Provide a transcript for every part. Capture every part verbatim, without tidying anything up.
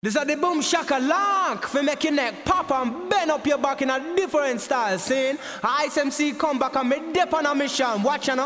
This is the boom shaka lank for make your neck pop and bend up your back in a different style. Seeing Ice M C come back and me dip on a mission. Watch you know.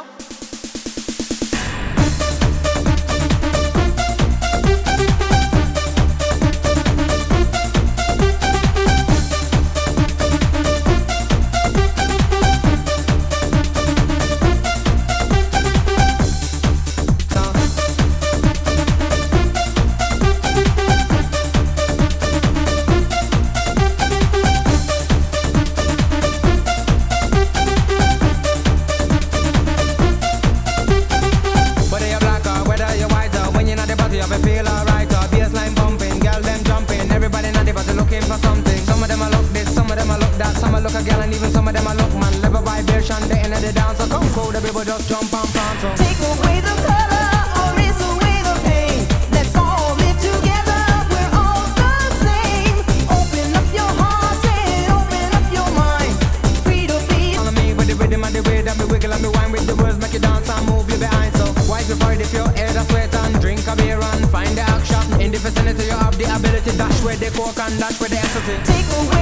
Feel alright, or bassline bumping, girl them jumping. Everybody now they but looking for something. Some of them a look this, some of them a look that. Some a look a girl and even some of them a look man. Level vibration, the end of the dance. So come cool, the people just jump and prance. So take away the color or erase away the pain. Let's all live together, we're all the same. Open up your heart and open up your mind. Free to be. Follow me with the rhythm and the way that me wiggle and me wine with the words. Make you dance and move you behind. So wipe your forehead if your head a sweat and drink a beer and find the action. In the vicinity you have the ability. Dash where the coke and dash where the ecstasy. Take away